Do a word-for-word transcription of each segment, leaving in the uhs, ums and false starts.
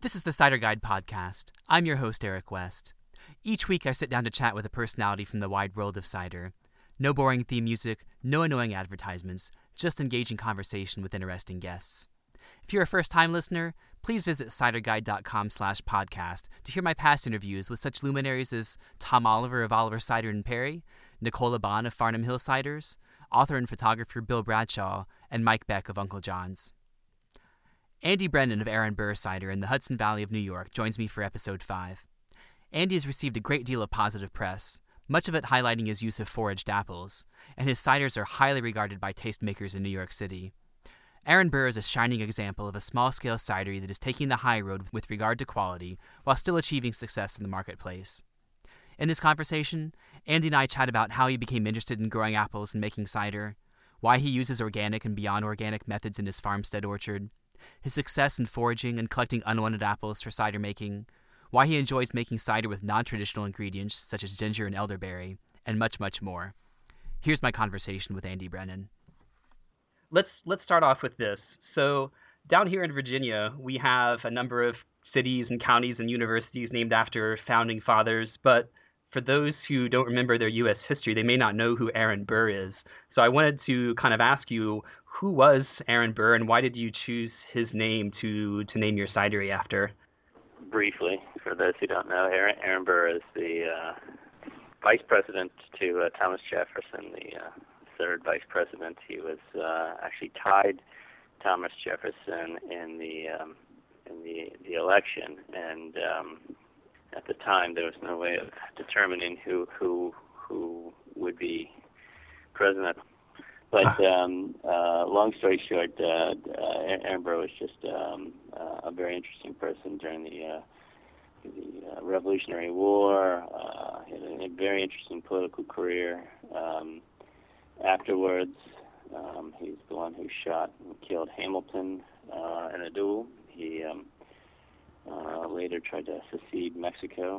This is the Cider Guide podcast. I'm your host, Eric West. Each week I sit down to chat with a personality from the wide world of cider. No boring theme music, no annoying advertisements, just engaging conversation with interesting guests. If you're a first-time listener, please visit ciderguide.com slash podcast to hear my past interviews with such luminaries as Tom Oliver of Oliver Cider and Perry, Nicola Bond of Farnham Hill Ciders, author and photographer Bill Bradshaw, and Mike Beck of Uncle John's. Andy Brennan of Aaron Burr Cider in the Hudson Valley of New York joins me for episode five. Andy has received a great deal of positive press, much of it highlighting his use of foraged apples, and his ciders are highly regarded by tastemakers in New York City. Aaron Burr is a shining example of a small-scale cidery that is taking the high road with regard to quality while still achieving success in the marketplace. In this conversation, Andy and I chat about how he became interested in growing apples and making cider, why he uses organic and beyond organic methods in his farmstead orchard, his success in foraging and collecting unwanted apples for cider making, why he enjoys making cider with non-traditional ingredients such as ginger and elderberry, and much, much more. Here's my conversation with Andy Brennan. Let's let's start off with this. So down here in Virginia, we have a number of cities and counties and universities named after founding fathers, but for those who don't remember their U S history, they may not know who Aaron Burr is. So I wanted to kind of ask you, who was Aaron Burr and why did you choose his name to, to name your cidery after? Briefly, for those who don't know, Aaron, Aaron Burr is the uh, vice president to uh, Thomas Jefferson, the uh, third vice president. He was uh, actually tied Thomas Jefferson in the um, in the the election, and um, at the time there was no way of determining who who who would be president. But um, uh, long story short, uh, uh, Aaron Burr was just um, uh, a very interesting person during the uh, the uh, Revolutionary War. Uh, he had a, a very interesting political career. Um, afterwards, um, he's the one who shot and killed Hamilton uh, in a duel. He um, uh, later tried to secede Mexico.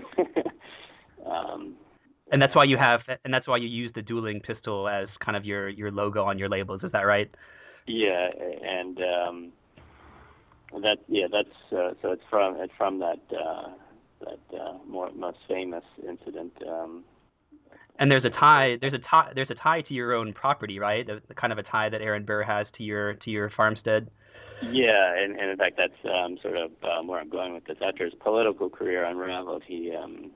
um, And that's why you have, and that's why you use the dueling pistol as kind of your, your logo on your labels. Is that right? Yeah, and um, that yeah, that's uh, so it's from it's from that uh, that uh, more most famous incident. Um, and there's a tie. There's a tie. There's a tie to your own property, right? The, the kind of a tie that Aaron Burr has to your to your farmstead. Yeah, and, and in fact, that's um, sort of um, where I'm going with this. After his political career unraveled, he um,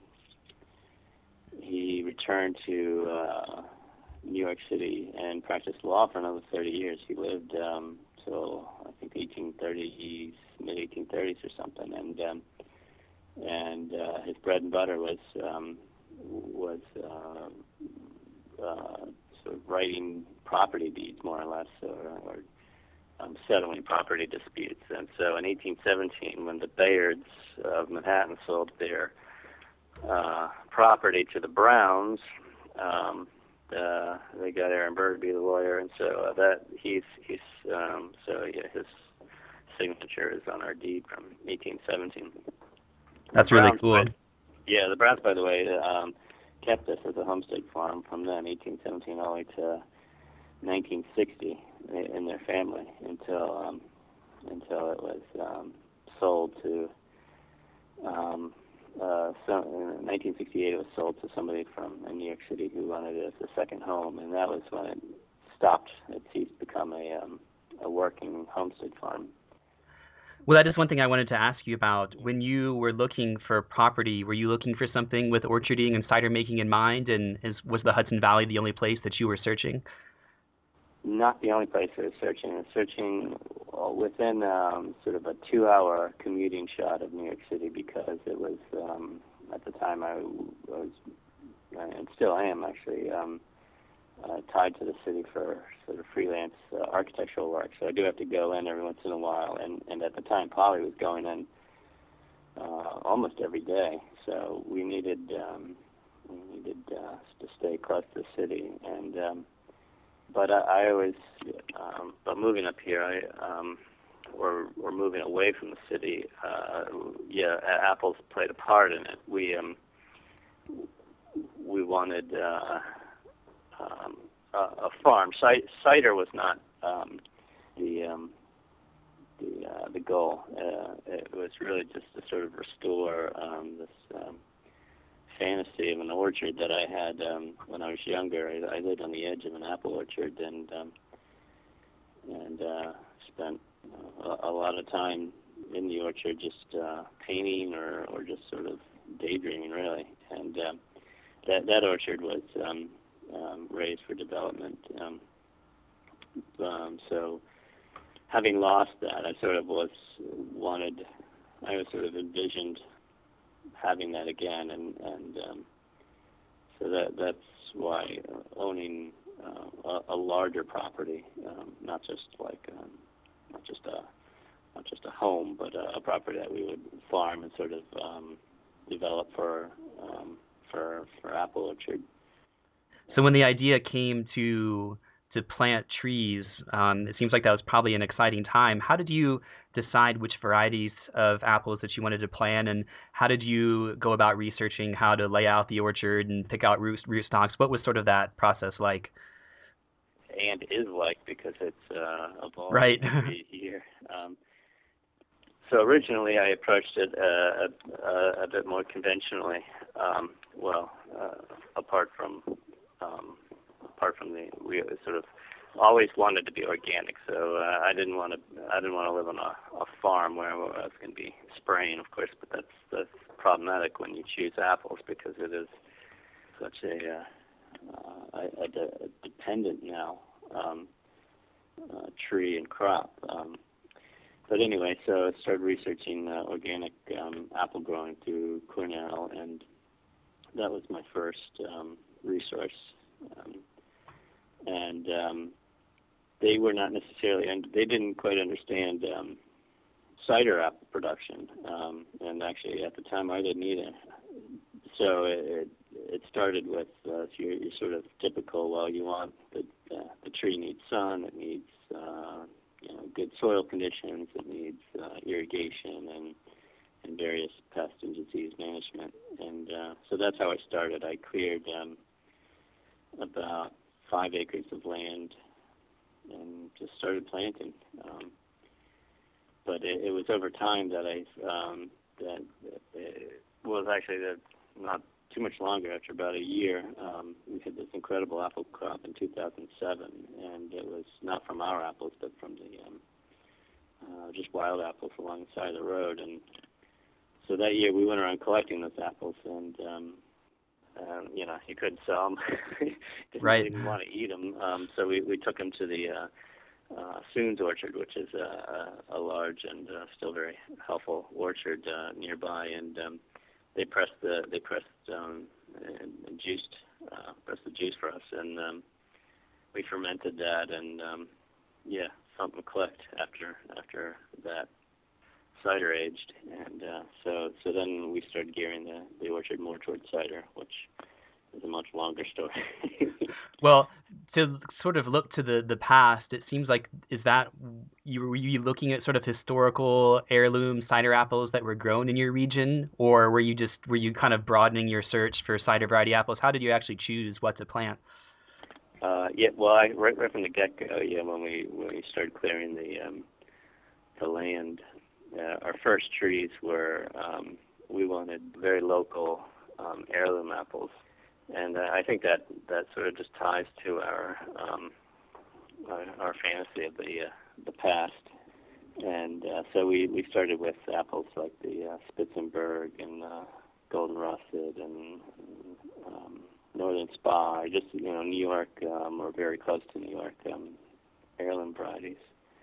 he returned to uh, New York City and practiced law for another thirty years. He lived um, till I think eighteen thirties, mid eighteen thirties or something, and um, and uh, his bread and butter was um, was uh, uh, sort of writing property deeds, more or less, or, or um, settling property disputes. And so, in eighteen seventeen, when the Bayards of Manhattan sold their Uh, property to the Browns, um, uh, they got Aaron Burr to be the lawyer, and so uh, that he's he's um, so yeah, his signature is on our deed from eighteen seventeen. That's really cool. By, yeah, the Browns, by the way, um, kept this as a homestead farm from then, eighteen seventeen, all the way to nineteen sixty, in their family until um, until it was um, sold to. Um, Uh, so in nineteen sixty-eight, it was sold to somebody from uh, New York City who wanted it as a second home, and that was when it stopped. It ceased to become a um, a working homestead farm. Well, that is one thing I wanted to ask you about. When you were looking for property, were you looking for something with orcharding and cider making in mind, and is, was the Hudson Valley the only place that you were searching? Not the only place I was searching. I was searching within um, sort of a two-hour commuting shot of New York City because it was, um, at the time I was, and still am actually, um, uh, tied to the city for sort of freelance uh, architectural work. So I do have to go in every once in a while. And, and at the time, Polly was going in uh, almost every day. So we needed, um, we needed uh, to stay close to the city. And um, But I, I always, um, but moving up here, I, um, or or moving away from the city, uh, yeah, apples played a part in it. We um, we wanted uh, um, a, a farm. Cider was not um, the um, the uh, the goal. Uh, it was really just to sort of restore um, this um, fantasy of an orchard that I had um, when I was younger. I, I lived on the edge of an apple orchard and um, and uh, spent uh, a, a lot of time in the orchard just uh, painting or, or just sort of daydreaming, really. And um, that that orchard was um, um, raised for development. Um, um, so having lost that, I sort of was wanted, I was sort of envisioned having that again, and, and um, so that that's why owning uh, a, a larger property, um, not just like um, not just a not just a home, but a, a property that we would farm and sort of um, develop for um, for for apple orchard. So when the idea came to to plant trees, um, it seems like that was probably an exciting time. How did you decide which varieties of apples that you wanted to plant, and how did you go about researching how to lay out the orchard and pick out root, root stocks? What was sort of that process like? And is like, because it's uh, evolved right. every year. Um, so originally I approached it uh, a, a bit more conventionally. Um, well, uh, apart from um, apart from the, we sort of always wanted to be organic. So uh, I didn't want to I didn't want to live on a, a farm where I was going to be spraying, of course. But that's that's problematic when you choose apples, because it is such a uh, Uh, a, a, de- a dependent now um, uh, tree and crop. Um, but anyway, so I started researching uh, organic um, apple growing through Cornell, and that was my first um, resource. Um, and um, they were not necessarily, and they didn't quite understand um, cider apple production. Um, and actually, at the time, I didn't either. So it, it started with uh, your, your sort of typical, well, you want the, uh, the tree needs sun, it needs uh, you know, good soil conditions, it needs uh, irrigation and, and various pest and disease management. And uh, so that's how I started. I cleared um, about five acres of land and just started planting. Um, but it, it was over time that I, um, that, that it was actually the, not too much longer, after about a year, um, we had this incredible apple crop in two thousand seven, and it was not from our apples, but from the um, uh, just wild apples along the side of the road. And so that year we went around collecting those apples, and um, um, you know, you couldn't sell them. Didn't right. even want to eat them. Um, so we, we took them to the uh, uh, Soons Orchard, which is a, a, a large and uh, still very helpful orchard uh, nearby, and um, they pressed the they pressed um, and, and juiced uh, pressed the juice for us, and um, we fermented that, and um, yeah, something clicked after after that cider aged, and uh, so so then we started gearing the, the orchard more towards cider, which is a much longer story. Well, to sort of look to the, the past, it seems like, is that, you were you looking at sort of historical heirloom cider apples that were grown in your region, or were you just, were you kind of broadening your search for cider variety apples? How did you actually choose what to plant? Uh, yeah, well, I, right, right from the get-go, yeah, when we when we started clearing the um, the land, uh, our first trees were, um, we wanted very local um, heirloom apples. And uh, I think that, that sort of just ties to our um, our, our fantasy of the uh, the past. And uh, so we, we started with apples like the uh, Spitzenberg and uh, Golden Russet and um, Northern Spa, just, you know, New York, um, or very close to New York, um, heirloom varieties.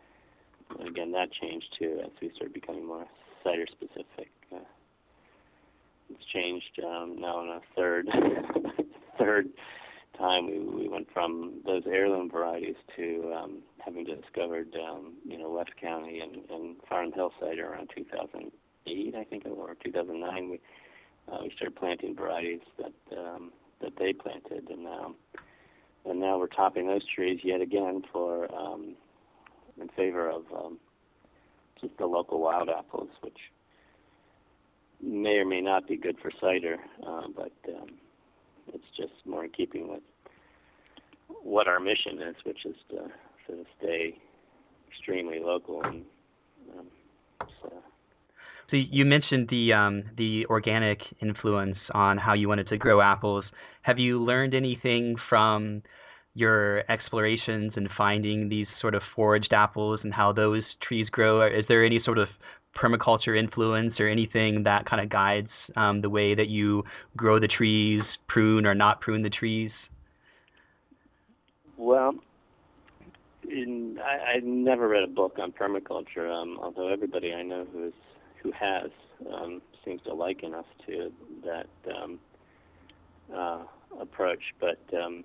And again, that changed too as we started becoming more cider specific. Uh, It's changed um, now in a third third time. We we went from those heirloom varieties to um, having discovered um, you know West County and, and Farnham Hill cider around two thousand eight, I think, or two thousand nine. We uh, we started planting varieties that um, that they planted, and um, and now we're topping those trees yet again for um, in favor of um, just the local wild apples, which may or may not be good for cider, uh, but um, it's just more in keeping with what our mission is, which is to sort of stay extremely local. And um, so. So you mentioned the um, the organic influence on how you wanted to grow apples. Have you learned anything from your explorations and finding these sort of foraged apples and how those trees grow? Is there any sort of permaculture influence or anything that kind of guides um, the way that you grow the trees, prune or not prune the trees? Well, in, I, I've never read a book on permaculture, um, although everybody I know who is who has um, seems to liken us to that um, uh, approach. But um,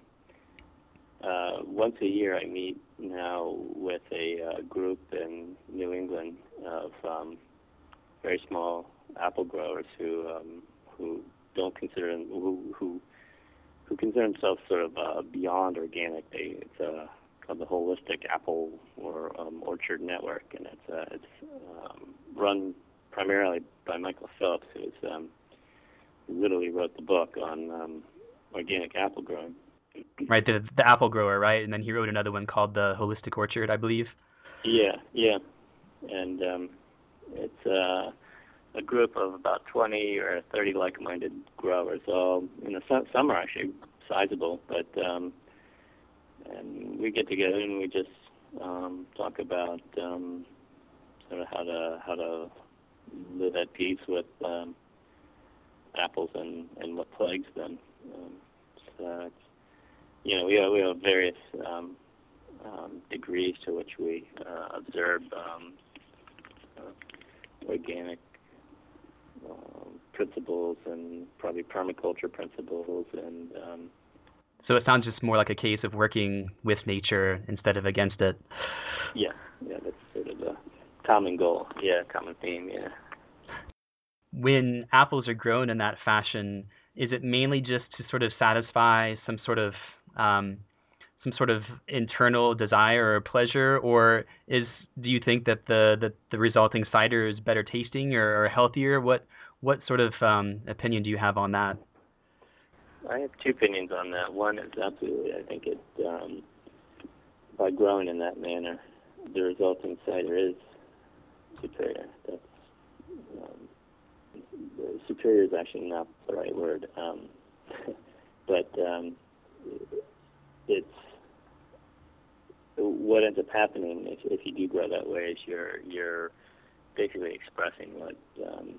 uh, once a year I meet now with a uh, group in New England of um, very small apple growers who um, who don't consider who who, who consider themselves sort of uh, beyond organic. They it's uh, called the Holistic Apple or um, Orchard Network, and it's uh, it's um, run primarily by Michael Phillips, who is, um, who literally wrote the book on um, organic apple growing. Right, the the apple grower, right? And then he wrote another one called the Holistic Orchard, I believe. Yeah, yeah, and um, it's uh, a group of about twenty or thirty like-minded growers. All in the su- some are actually sizable, but um, and we get together and we just um, talk about um, sort of how to how to live at peace with um, apples and, and what plagues them. Um, so it's, you know, we have, we have various um, um, degrees to which we uh, observe um, uh, organic um, principles and probably permaculture principles. And um, so it sounds just more like a case of working with nature instead of against it. Yeah, yeah, that's sort of the common goal. Yeah, common theme. Yeah. When apples are grown in that fashion, is it mainly just to sort of satisfy some sort of um, some sort of internal desire or pleasure, or is do you think that the the, the resulting cider is better tasting or, or healthier? What what sort of um, opinion do you have on that? I have two opinions on that. One is absolutely, I think it um, by growing in that manner, the resulting cider is superior. That's um, superior is actually not the right word, um, but um, it's what ends up happening if, if you do grow that way is you're you're basically expressing what um,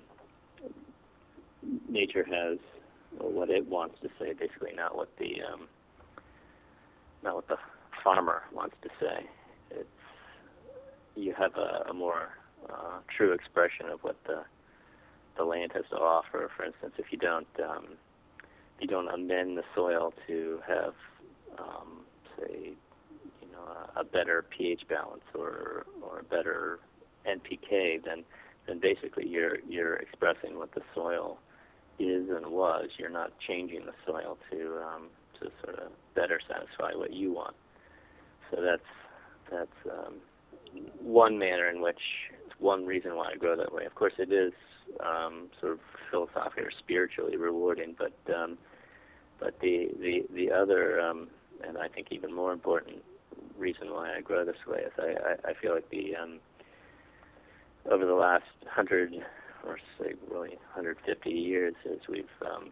nature has or what it wants to say, basically not what the um, not what the farmer wants to say. It's you have a, a more uh, true expression of what the the land has to offer. For instance, if you don't um, if you don't amend the soil to have um, say you know a, a better pH balance or or a better N P K, then then basically you're you're expressing what the soil is and was. You're not changing the soil to um, to sort of better satisfy what you want. So that's that's um, one manner in which one reason why I grow that way. Of course, it is um, sort of philosophically or spiritually rewarding, but um, but the the the other um, and I think even more important reason why I grow this way is I, I, I feel like the um, over the last hundred or say really one hundred fifty years as we've um,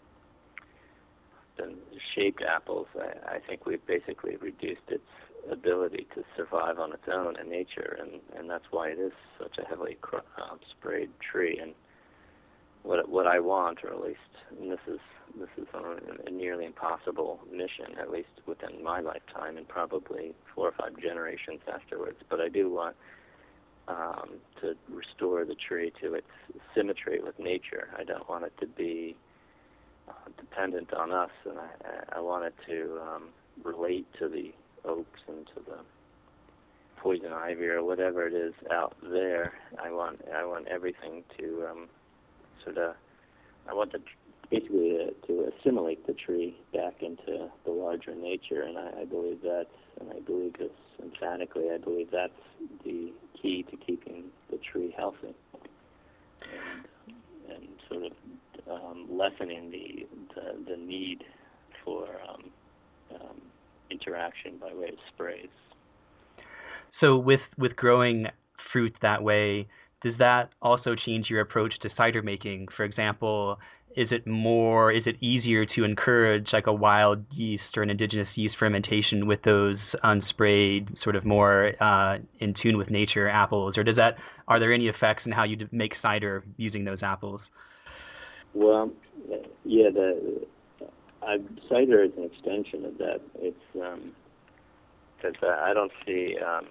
been shaped apples, I, I think we've basically reduced its ability to survive on its own in nature, and, and that's why it is such a heavily cr- um, sprayed tree. And what what I want, or at least, and this is this is a, a nearly impossible mission, at least within my lifetime, and probably four or five generations afterwards. But I do want um, to restore the tree to its symmetry with nature. I don't want it to be uh, dependent on us, and I, I want it to um, relate to the oaks and to the poison ivy or whatever it is out there. I want I want everything to um, sort of I want the basically uh, to assimilate the tree back into the larger nature, and I, I believe that's and I believe this emphatically. I believe that's the key to keeping the tree healthy and, and sort of um, lessening the, the the need for um, um, interaction by way of sprays. So with with growing fruit that way, does that also change your approach to cider making? For example, is it more, is it easier to encourage like a wild yeast or an indigenous yeast fermentation with those unsprayed, sort of more uh, in tune with nature apples, or does that, are there any effects in how you make cider using those apples? Well, yeah, the uh, cider is an extension of that. It's because um, I don't see, um,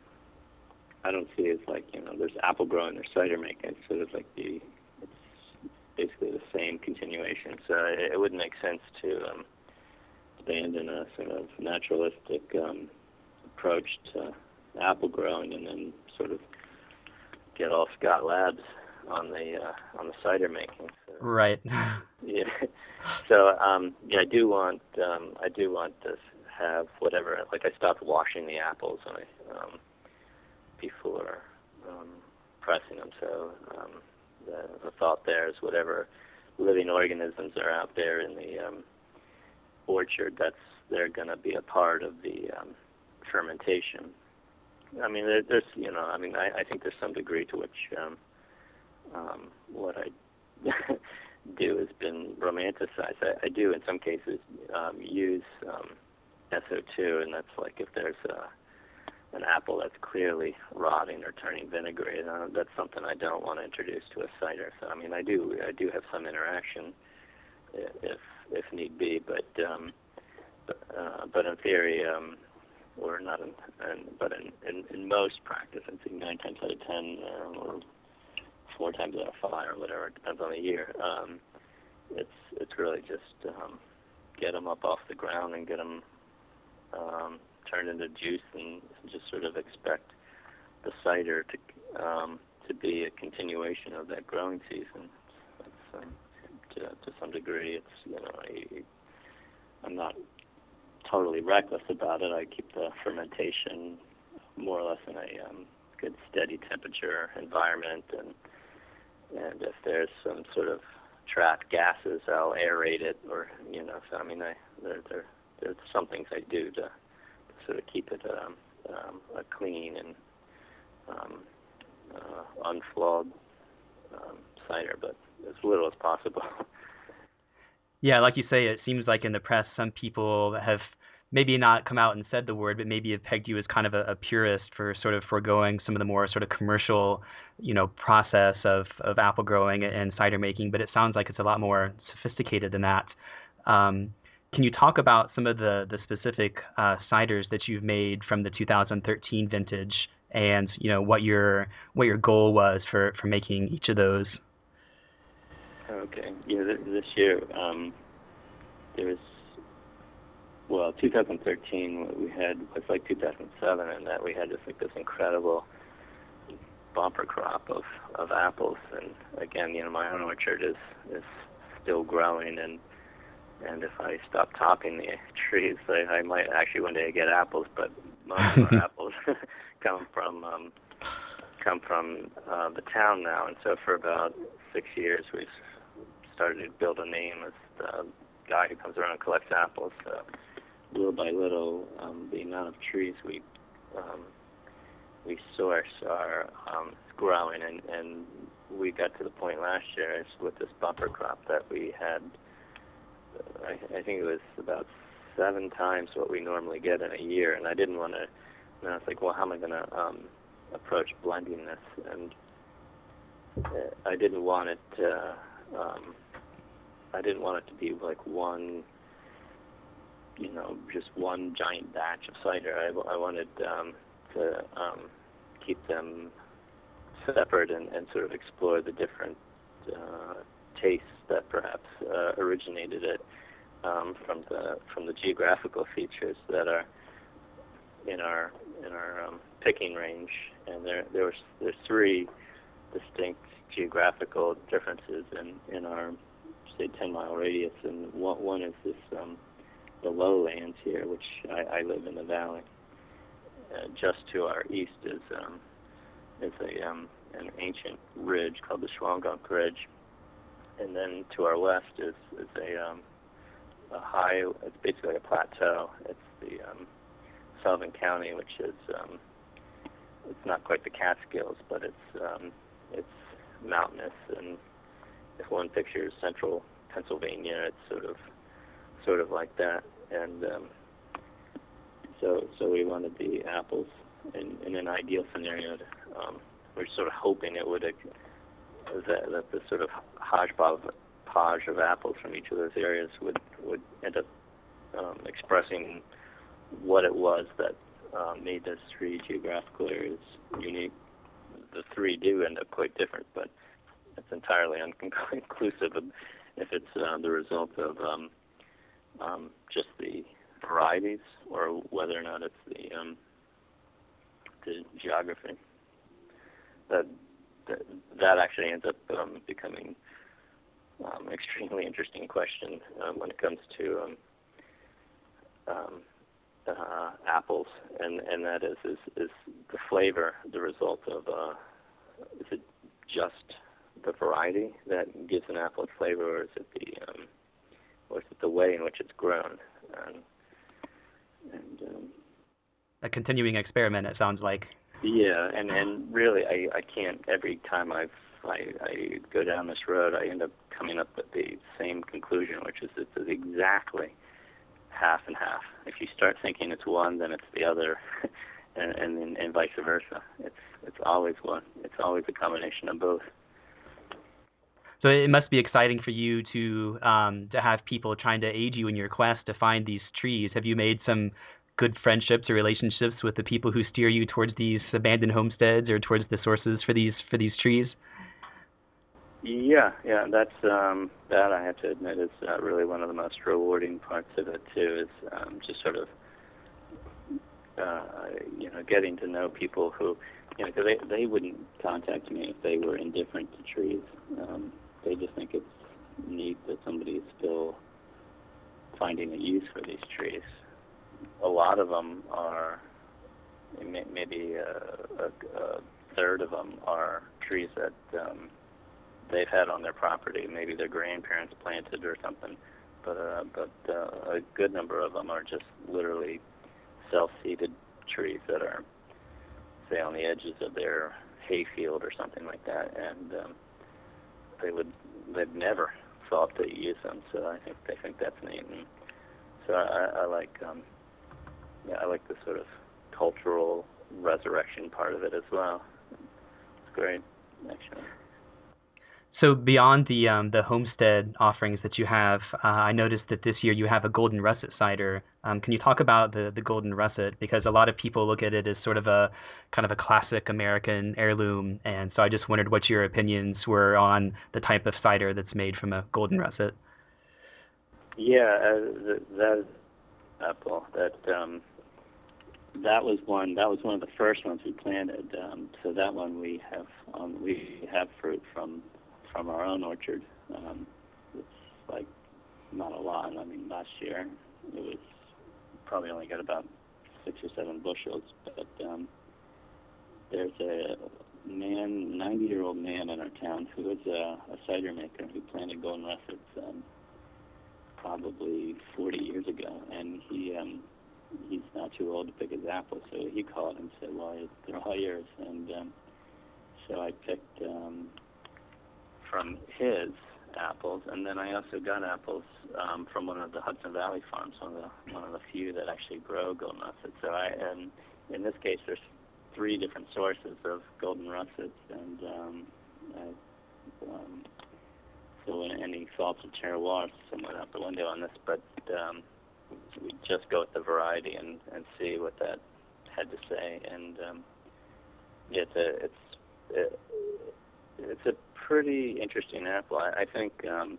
I don't see it as like, you know, there's apple growing, there's cider making. It's sort of like the basically the same continuation. So it, it wouldn't make sense to um, abandon a sort of naturalistic um, approach to apple growing and then sort of get all Scott Labs on the uh, on the cider making. So, right. Yeah. So um, yeah, I do want um, I do want to have whatever. Like I stopped washing the apples when I, um, before um, pressing them. So. Um, The, the thought there is whatever living organisms are out there in the um, orchard, that's they're going to be a part of the um, fermentation. I mean, there, there's you know, I mean, I, I think there's some degree to which um, um, what I do has been romanticized. I, I do in some cases um, use um, S O two, and that's like if there's a an apple that's clearly rotting or turning vinegary. Uh, that's something I don't want to introduce to a cider. So I mean, I do I do have some interaction if if need be, but um, but, uh, but in theory, um, or not in, in but in, in, in most practice, I think nine times out of ten, uh, or four times out of five, or whatever, it depends on the year. Um, it's it's really just um, get them up off the ground and get them. Um, turned into juice and just sort of expect the cider to um, to be a continuation of that growing season. That's, um, to, to some degree, it's you know I, I'm not totally reckless about it. I keep the fermentation more or less in a um, good steady temperature environment, and and if there's some sort of trapped gases, I'll aerate it, or you know. So I mean, I there there there's some things I do to sort of keep it um, um, a clean and um, uh, unflawed um, cider, but as little as possible. Yeah, like you say, it seems like in the press some people have maybe not come out and said the word, but maybe have pegged you as kind of a, a purist for sort of foregoing some of the more sort of commercial, you know, process of, of apple growing and cider making, but it sounds like it's a lot more sophisticated than that. Um, Can you talk about some of the, the specific uh, ciders that you've made from the two thousand thirteen vintage, and you know what your what your goal was for, for making each of those? Okay. Yeah, th- this year um, there was well, two thousand thirteen we had was like two thousand seven, and that we had just like this incredible bumper crop of, of apples, and again, you know, my own orchard is is still growing, and. And if I stop topping the trees, I, I might actually one day get apples. But most of our apples come from um, come from uh, the town now. And so for about six years, we've started to build a name as the guy who comes around and collects apples. So little by little, um, the amount of trees we um, we source are um, growing, and, and we got to the point last year with this bumper crop that we had. I, I think it was about seven times what we normally get in a year, and I didn't want to. And I was like, well, how am I going to um, approach blending this? And uh, I didn't want it. To, um, I didn't want it to be like one, you know, just one giant batch of cider. I, I wanted um, to um, keep them separate and, and sort of explore the different uh, tastes that perhaps uh, originated it um, from the from the geographical features that are in our in our um, picking range, and there there was there's three distinct geographical differences in, in our say ten mile radius, and one, one is this um, the lowlands here, which I, I live in the valley. Uh, just to our east is um, is a um, an ancient ridge called the Shawangunk Ridge. And then to our west is, is a, um, a high, it's basically a plateau. It's the um, Sullivan County, which is, um, it's not quite the Catskills, but it's um, it's mountainous, and if one pictures central Pennsylvania, it's sort of sort of like that. And um, so so we wanted the apples in, in an ideal scenario. To, um, we're sort of hoping it would uh, that, that the sort of hodgepodge of apples from each of those areas would would end up um, expressing what it was that uh, made those three geographical areas unique. The three do end up quite different, but it's entirely inconclusive if it's uh, the result of um, um, just the varieties or whether or not it's the um, the geography. That that, that actually ends up um, becoming um, an extremely interesting question um, when it comes to um, um, uh, apples, and, and that is, is is the flavor the result of uh, is it just the variety that gives an apple its flavor, or is it the um, or is it the way in which it's grown? And, and um, a continuing experiment, it sounds like. Yeah, and, and really, I, I can't. Every time I've, I I go down this road, I end up coming up with the same conclusion, which is it's exactly half and half. If you start thinking it's one, then it's the other, and, and and vice versa. It's it's always one. It's always a combination of both. So it must be exciting for you to um, to have people trying to aid you in your quest to find these trees. Have you made some good friendships or relationships with the people who steer you towards these abandoned homesteads or towards the sources for these for these trees? Yeah, yeah, that's um, that I have to admit is uh, really one of the most rewarding parts of it too. Is um, just sort of uh, you know getting to know people who you know cause they they wouldn't contact me if they were indifferent to trees. Um, they just think it's neat that somebody is still finding a use for these trees. A lot of them are, maybe a, a, a third of them are trees that um, they've had on their property. Maybe their grandparents planted or something. But uh, but uh, a good number of them are just literally self-seeded trees that are, say, on the edges of their hayfield or something like that, and um, they would they've never thought to use them. So I think they think that's neat. And so I, I like. Um, Yeah, I like the sort of cultural resurrection part of it as well. It's great, actually. So beyond the um, the homestead offerings that you have, uh, I noticed that this year you have a golden russet cider. Um, can you talk about the, the golden russet? Because a lot of people look at it as sort of a kind of a classic American heirloom, and so I just wondered what your opinions were on the type of cider that's made from a golden russet. Yeah, uh, that apple that. Um, That was one. That was one of the first ones we planted. Um, so that one we have um, we have fruit from from our own orchard. Um, it's like not a lot. I mean, last year it was probably only got about six or seven bushels. But um, there's a man, ninety-year-old man in our town who is a, a cider maker who planted golden russets um, probably forty years ago, and he. Um, he's not too old to pick his apples, so he called and said, well, they're all yours. And um, so I picked um, from his apples, and then I also got apples um, from one of the Hudson Valley farms, one of the, one of the few that actually grow golden russets. So I, and in this case, there's three different sources of golden russets, and um, I, um, so any thoughts of terroir somewhat out the window on this, but um, we just go with the variety and, and see what that had to say, and um, it's a it's it, it's a pretty interesting apple. I, I think um,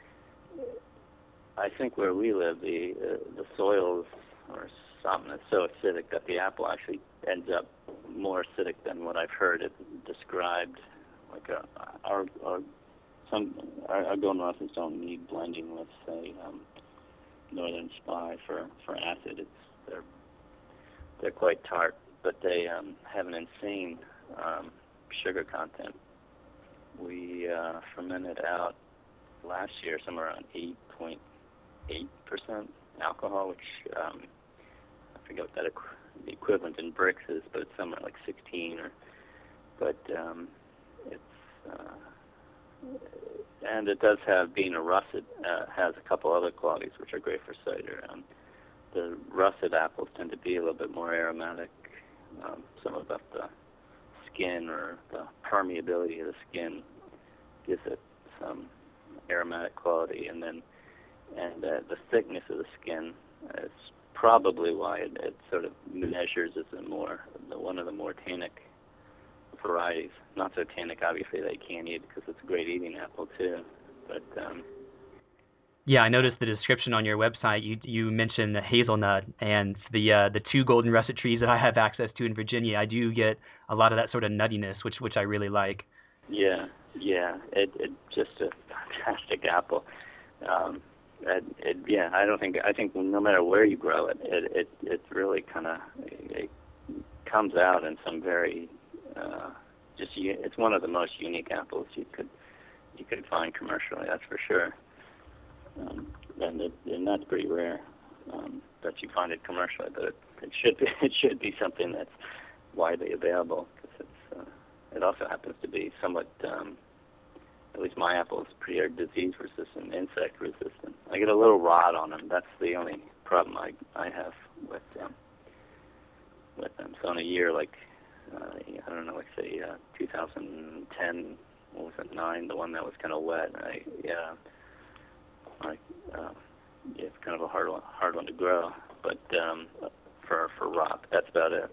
I think where we live, the uh, the soils or something is so acidic that the apple actually ends up more acidic than what I've heard it described. Like a, our, our some our, our golden russets don't need blending with, say, um, Northern Spy for, for acid. It's they're they're quite tart, but they um, have an insane um, sugar content. We uh, fermented out last year somewhere around eight point eight percent alcohol, which um, I forget what that equ- the equivalent in bricks is, but it's somewhere like sixteen. Or but um, it's uh, and it does have, being a russet, uh, has a couple other qualities which are great for cider. Um, the russet apples tend to be a little bit more aromatic, um, some about the skin or the permeability of the skin gives it some aromatic quality, and then and uh, the thickness of the skin is probably why it, it sort of measures as a more the, one of the more tannic varieties. Not so tannic, obviously, that you can't eat because it's a great eating apple too. But um, yeah, I noticed the description on your website. You you mentioned the hazelnut and the uh, the two golden russet trees that I have access to in Virginia. I do get a lot of that sort of nuttiness, which which I really like. Yeah, yeah, it it just a fantastic apple. Um, it, it yeah, I don't think I think no matter where you grow it, it it it's really kind of it comes out in some very uh, just it's one of the most unique apples you could you could find commercially. That's for sure. Um, and it, and that's pretty rare um, that you find it commercially, but it, it should be it should be something that's widely available because it's uh, it also happens to be somewhat um, at least my apple is pretty disease resistant, insect resistant. I get a little rot on them. That's the only problem I I have with um, with them. So in a year like uh, I don't know, like say uh, two thousand ten, what was it, nine, the one that was kind of wet. I yeah. Like, uh, yeah, it's kind of a hard one, hard one to grow, but um, for for rot, that's about it.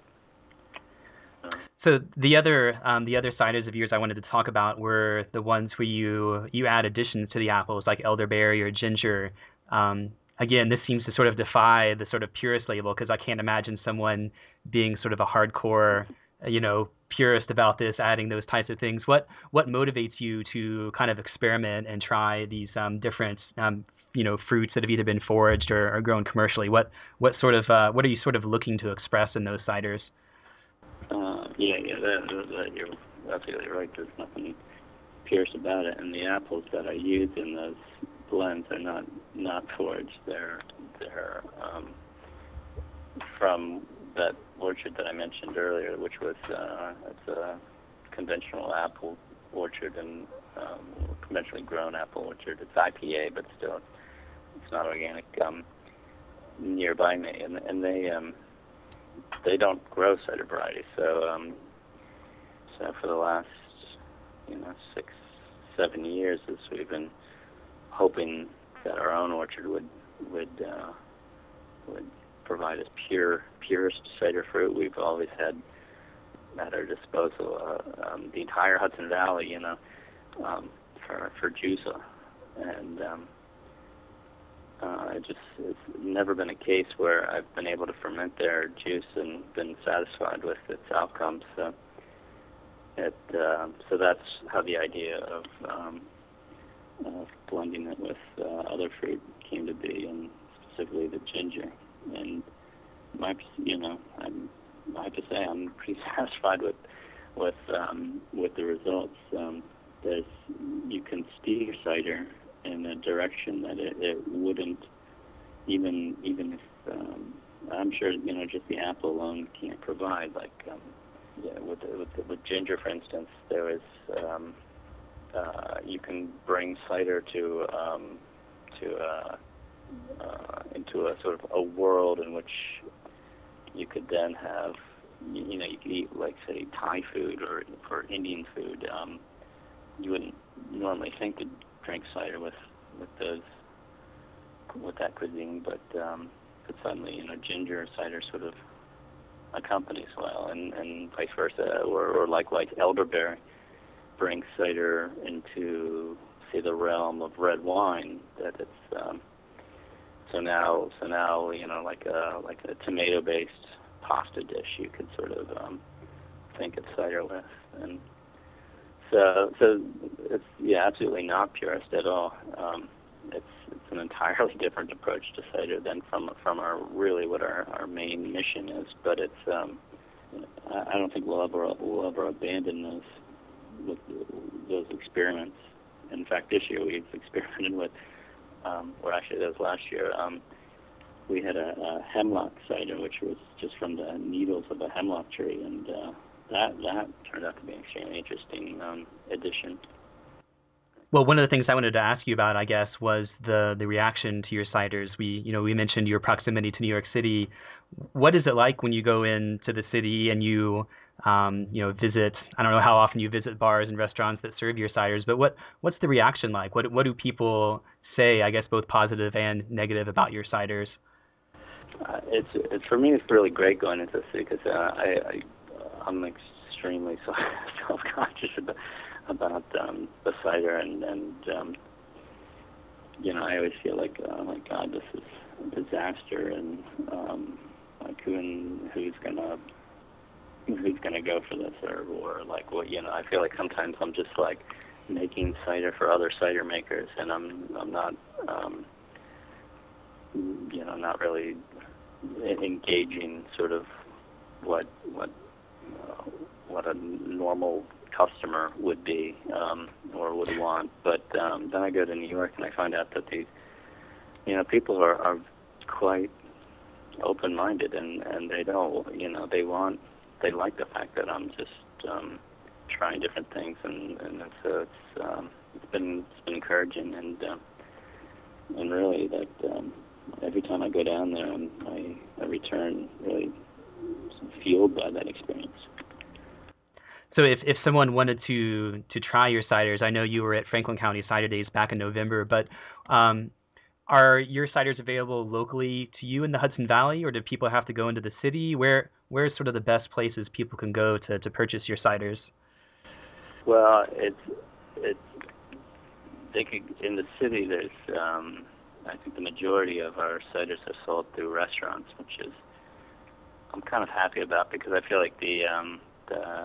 Uh, so the other um, the other ciders of yours I wanted to talk about were the ones where you you add additions to the apples like elderberry or ginger. Um, again, this seems to sort of defy the sort of purist label because I can't imagine someone being sort of a hardcore, you know, purist about this, adding those types of things. What what motivates you to kind of experiment and try these um, different um, you know fruits that have either been foraged or, or grown commercially? What what sort of uh, what are you sort of looking to express in those ciders? uh, yeah, yeah, that, that, you're absolutely right. There's nothing purist about it, and the apples that I use in those blends are not not foraged. They're they're um, from that orchard that I mentioned earlier, which was uh, it's a conventional apple orchard and um, conventionally grown apple orchard. It's I P A, but still it's not organic. Um, nearby me, and and they um, they don't grow cider varieties. So um, so for the last you know six seven years, as we've been hoping that our own orchard would would uh, would provide us pure, purest cider fruit. We've always had at our disposal uh, um, the entire Hudson Valley, you know, um, for for juice, and um, uh, it just it's never been a case where I've been able to ferment their juice and been satisfied with its outcomes. So, it uh, so that's how the idea of um, of blending it with uh, other fruit came to be, and specifically the ginger. And my, you know, I'm, I have to say I'm pretty satisfied with, with, um, with the results. Um, there's, you can steer your cider in a direction that it, it wouldn't, even, even if, um, I'm sure, you know, just the apple alone can't provide. Like, um, yeah, with, with, with ginger, for instance, there is, um, uh, you can bring cider to, um, to, uh, Uh, into a sort of a world in which you could then have, you, you know, you could eat like say Thai food or or Indian food. Um, you wouldn't normally think to drink cider with with those with that cuisine, but um, but suddenly you know ginger cider sort of accompanies well, and, and vice versa, or, or likewise elderberry brings cider into say the realm of red wine. That it's um, So now, so now, you know, like a like a tomato-based pasta dish, you could sort of um, think of cider with, and so so it's yeah, absolutely not purist at all. Um, it's it's an entirely different approach to cider than from from our really what our, our main mission is. But it's um, I, I don't think we'll ever we'll ever abandon those with those experiments. In fact, this year we've experimented with. Um, or actually, that was last year. Um, we had a, a hemlock cider, which was just from the needles of a hemlock tree, and uh, that that turned out to be an extremely interesting um, addition. Well, one of the things I wanted to ask you about, I guess, was the the reaction to your ciders. We, you know, we mentioned your proximity to New York City. What is it like when you go into the city and you, um, you know, visit? I don't know how often you visit bars and restaurants that serve your ciders, but what what's the reaction like? What what do people say? I guess both positive and negative about your ciders. Uh, it's it's for me. It's really great going into the city because uh, I, I I'm extremely self-conscious about. about um, the cider, and, and um, you know, I always feel like, oh my God, this is a disaster, and um, like who and who's gonna who's gonna go for this, or, or like what, you know, I feel like sometimes I'm just like making cider for other cider makers, and I'm I'm not um, you know not really engaging sort of what what uh, what a normal customer would be um, or would want. But um, then I go to New York and I find out that these, you know, people are, are quite open-minded, and, and they don't, you know, they want, they like the fact that I'm just um, trying different things, and, and so it's um, it's been it's been encouraging, and uh, and really that um, every time I go down there, I'm, I I return really fueled by that experience. So if, if someone wanted to to try your ciders, I know you were at Franklin County Cider Days back in November, but um, are your ciders available locally to you in the Hudson Valley, or do people have to go into the city? Where where is sort of the best places people can go to, to purchase your ciders? Well, it's it's they could, in the city. There's um, I think the majority of our ciders are sold through restaurants, which is I'm kind of happy about, because I feel like the um, the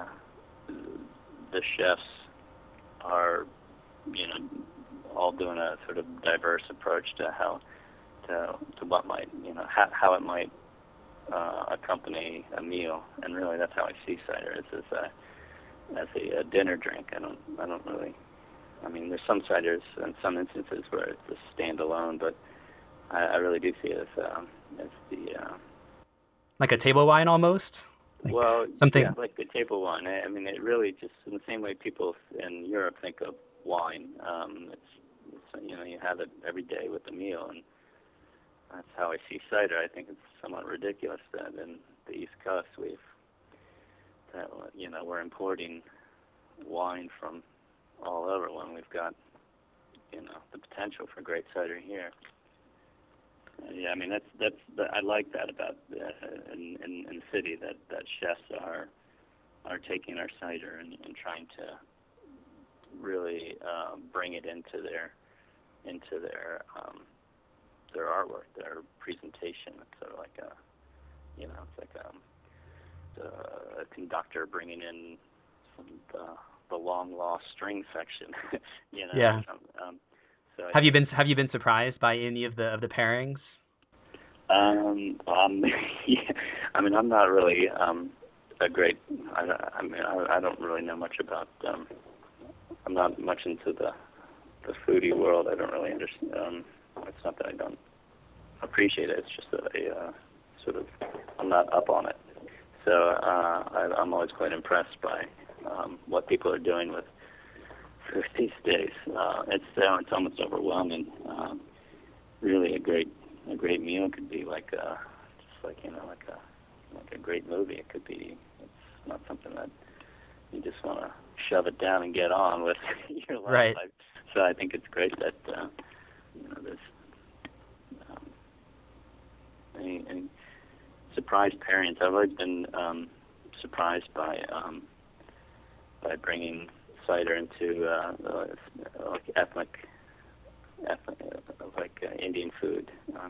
the chefs are, you know, all doing a sort of diverse approach to how to to what might, you know, how, how it might uh, accompany a meal, and really that's how I see cider as as a as a, a dinner drink. I don't I don't really. I mean, there's some ciders in some instances where it's a standalone, but I, I really do see it as um, as the uh, like a table wine almost. Like well, something yeah, like the table wine. I mean, it really just in the same way people in Europe think of wine. Um, it's, it's you know you have it every day with the meal, and that's how I see cider. I think it's somewhat ridiculous that in the East Coast we've that you know we're importing wine from all over when we've got you know the potential for great cider here. Uh, yeah, I mean that's that's the, I like that about uh, in, in in the city that, that chefs are are taking our cider and, and trying to really uh, bring it into their into their um, their artwork, their presentation. It's sort of like a you know it's like a, a conductor bringing in some the, the long lost string section. you know. Yeah. Um, So have you been Have you been surprised by any of the of the pairings? Um, um, yeah, I mean, I'm not really um, a great. I, I mean, I, I don't really know much about. Um, I'm not much into the the foodie world. I don't really understand. Um, it's not that I don't appreciate it. It's just that I uh, sort of I'm not up on it. So uh, I, I'm always quite impressed by um, what people are doing with. These days, uh, it's uh, it's almost overwhelming. Um, really, a great a great meal could be like a, just like you know like a like a great movie. It could be. It's not something that you just want to shove it down and get on with your life. Right. So I think it's great that uh, you know there's um, any, any surprise pairings. I've always been um, surprised by um, by bringing cider into uh, uh, like ethnic, ethnic uh, like uh, Indian food. Um,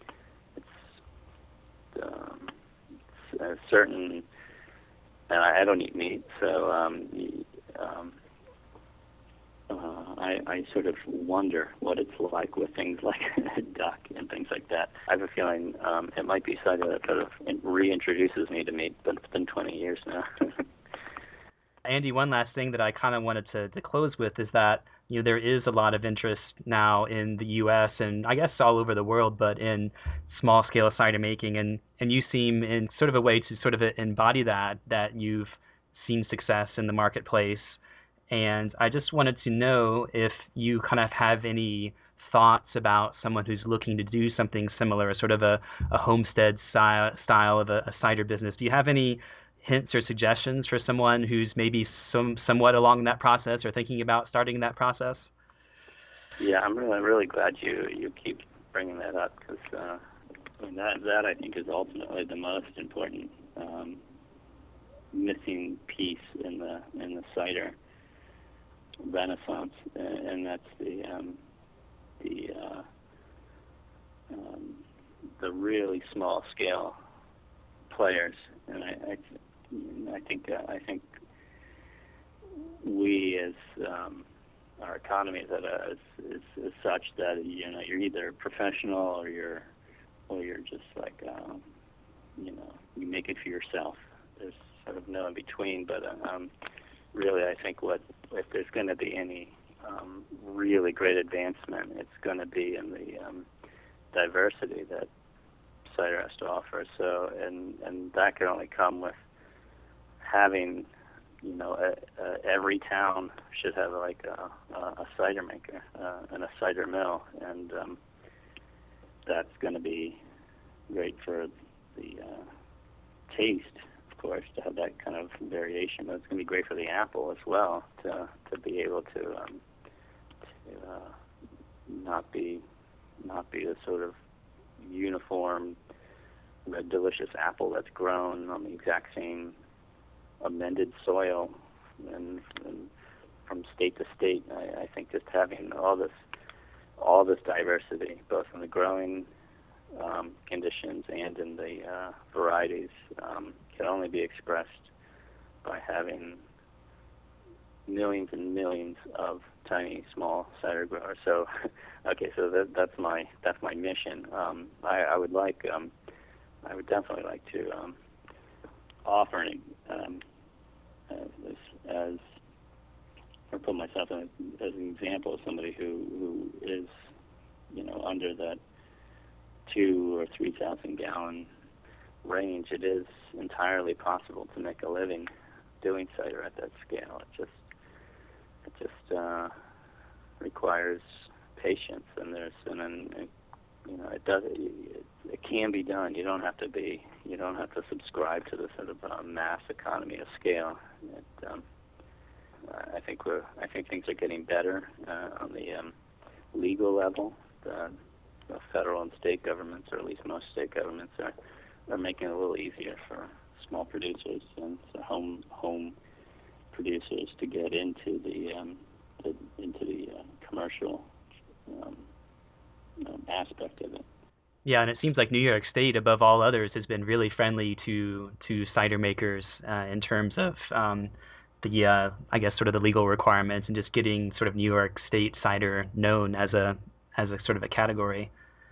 it's, um, it's a certain, and I, I don't eat meat, so um, um, uh, I, I sort of wonder what it's like with things like duck and things like that. I have a feeling um, it might be cider that sort of reintroduces me to meat, but it's been twenty years now. Andy, one last thing that I kind of wanted to, to close with is that you know there is a lot of interest now in the U S and I guess all over the world, but in small-scale cider making, and, and you seem in sort of a way to sort of embody that, that you've seen success in the marketplace. And I just wanted to know if you kind of have any thoughts about someone who's looking to do something similar, sort of a, a homestead style, style of a, a cider business. Do you have any hints or suggestions for someone who's maybe some somewhat along that process or thinking about starting that process? Yeah, I'm really really glad you you keep bringing that up, because uh, I mean, that that I think is ultimately the most important um, missing piece in the in the cider renaissance, and, and that's the um, the uh, um, the really small scale players, and I I, I think uh, I think we as um, our economy is, at a, is, is, is such that you know you're either professional or you're or you're just like um, you know you make it for yourself. There's sort of no in between. But um, really, I think what if there's going to be any um, really great advancement, it's going to be in the um, diversity that cider has to offer. So and and that can only come with having. You know, uh, uh, every town should have like a, a cider maker uh, and a cider mill, and um, that's going to be great for the uh, taste, of course, to have that kind of variation. But it's going to be great for the apple as well, to to be able to um, to uh, not be not be a sort of uniform, red, delicious apple that's grown on the exact same amended soil, and, and from state to state. I, I think just having all this, all this diversity, both in the growing um, conditions and in the uh, varieties, um, can only be expressed by having millions and millions of tiny, small cider growers. So, okay, so that, that's my that's my mission. Um, I, I would like, um, I would definitely like to um, offer an um, As, as or put myself in, as an example of somebody who, who is, you know, under that two or three thousand gallon range. It is entirely possible to make a living doing cider at that scale. It just it just uh, requires patience, and there's and then it, you know it does it, it can be done. You don't have to be you don't have to subscribe to the sort of uh, mass economy of scale. It, um, I think we're I think things are getting better uh, on the um, legal level. The, the federal and state governments, or at least most state governments, are are making it a little easier for small producers and so home home producers to get into the, um, the into the uh, commercial um, um, aspect of it. Yeah, and it seems like New York State, above all others, has been really friendly to to cider makers uh, in terms of um, the, uh, I guess, sort of the legal requirements and just getting sort of New York State cider known as a as a sort of a category.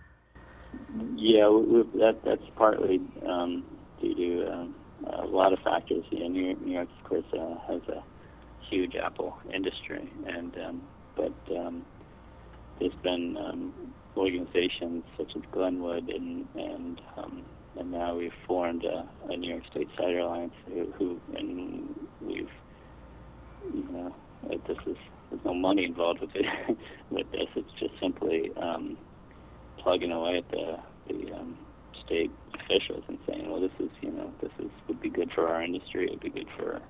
Yeah, we, we, that that's partly um, due to um, a lot of factors. You know, New York, New York, of course, uh, has a huge apple industry, and um, but um, there's been um, organizations such as Glenwood, and and um, and now we've formed a, a New York State Cider Alliance, who, who and we've you know this is there's no money involved with it with this. It's just simply um, plugging away at the the um, state officials and saying, well, this is you know this is would be good for our industry. It'd be good for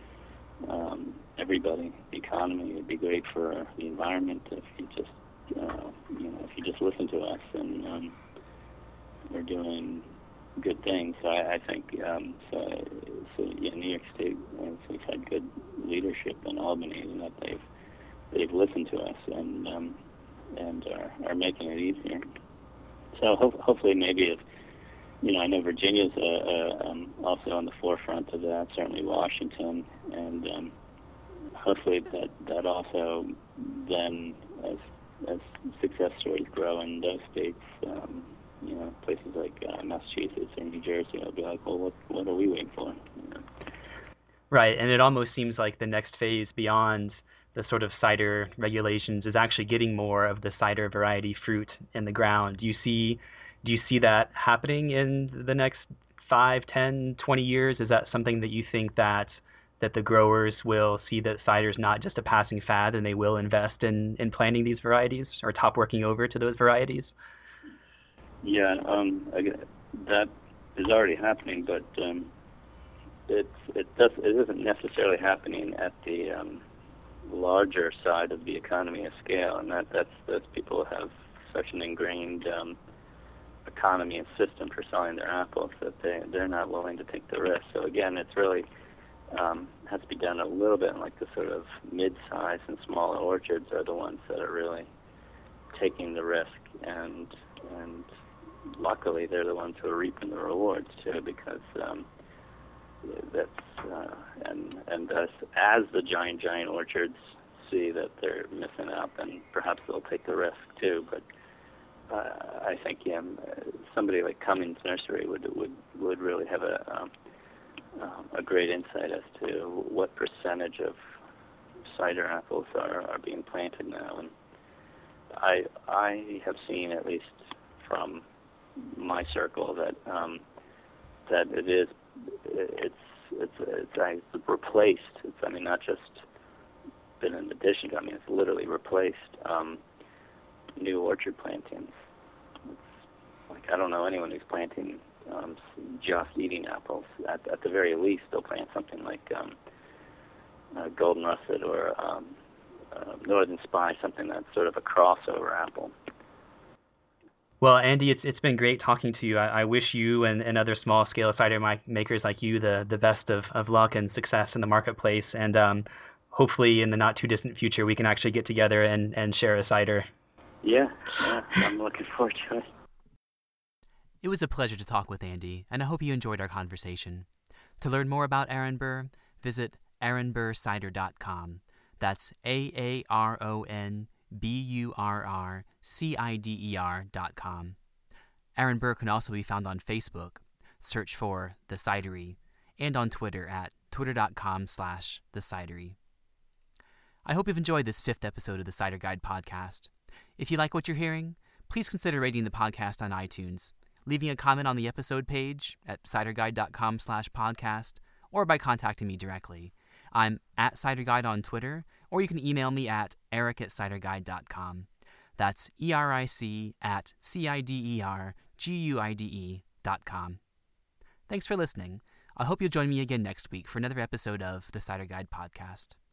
um, everybody, the economy. It'd be great for the environment if you just Uh, you know, if you just listen to us, and um, we're doing good things. So I, I think um, so. So yeah, New York State, uh, so we've had good leadership in Albany, and that they've they've listened to us and um, and are, are making it easier. So ho- hopefully, maybe if you know, I know Virginia's uh, uh, um, also on the forefront of that. Certainly Washington, and um, hopefully that that also then as as success stories grow in those states, um, you know, places like uh, Massachusetts or New Jersey, they'll be like, well, what what are we waiting for? You know? Right, and it almost seems like the next phase beyond the sort of cider regulations is actually getting more of the cider variety fruit in the ground. Do you see, do you see that happening in the next five, ten, twenty years? Is that something that you think that that the growers will see that cider is not just a passing fad, and they will invest in, in planting these varieties or top working over to those varieties? Yeah, um, again, that is already happening, but um, it's it does it isn't necessarily happening at the um, larger side of the economy of scale, and that that's that's people have such an ingrained um, economy and system for selling their apples that they they're not willing to take the risk. So again, it's really um, has to be done a little bit in like the sort of mid-size and smaller orchards are the ones that are really taking the risk, and and luckily they're the ones who are reaping the rewards too, because um, that's uh, and and as as the giant giant orchards see that they're missing out, then perhaps they'll take the risk too. But uh, I think yeah, somebody like Cummings Nursery would would would really have a um, um, a great insight as to what percentage of cider apples are, are being planted now. And I I have seen, at least from my circle, that um, that it is it's it's it's, it's replaced. It's I mean not just been an addition to, I mean it's literally replaced um, new orchard plantings. It's like I don't know anyone who's planting um, just eating apples. At at the very least, they'll plant something like um, uh, Golden Russet or um, uh, Northern Spy, something that's sort of a crossover apple. Well, Andy, it's it's been great talking to you. I, I wish you and, and other small-scale cider makers like you the, the best of, of luck and success in the marketplace. And um, hopefully in the not-too-distant future, we can actually get together and, and share a cider. Yeah, yeah, I'm looking forward to it. It was a pleasure to talk with Andy, and I hope you enjoyed our conversation. To learn more about Aaron Burr, visit aaron burr cider dot com. That's A A R O N B U R R C I D E R dot com. Aaron Burr can also be found on Facebook. Search for The Cidery, and on Twitter at twitter.com slash The Cidery. I hope you've enjoyed this fifth episode of the Cider Guide podcast. If you like what you're hearing, please consider rating the podcast on iTunes, leaving a comment on the episode page at ciderguide.com slash podcast, or by contacting me directly. I'm at ciderguide on Twitter, or you can email me at eric at ciderguide dot com. That's E R I C at C I D E R G U I D E dot com. Thanks for listening. I hope you'll join me again next week for another episode of the Cider Guide podcast.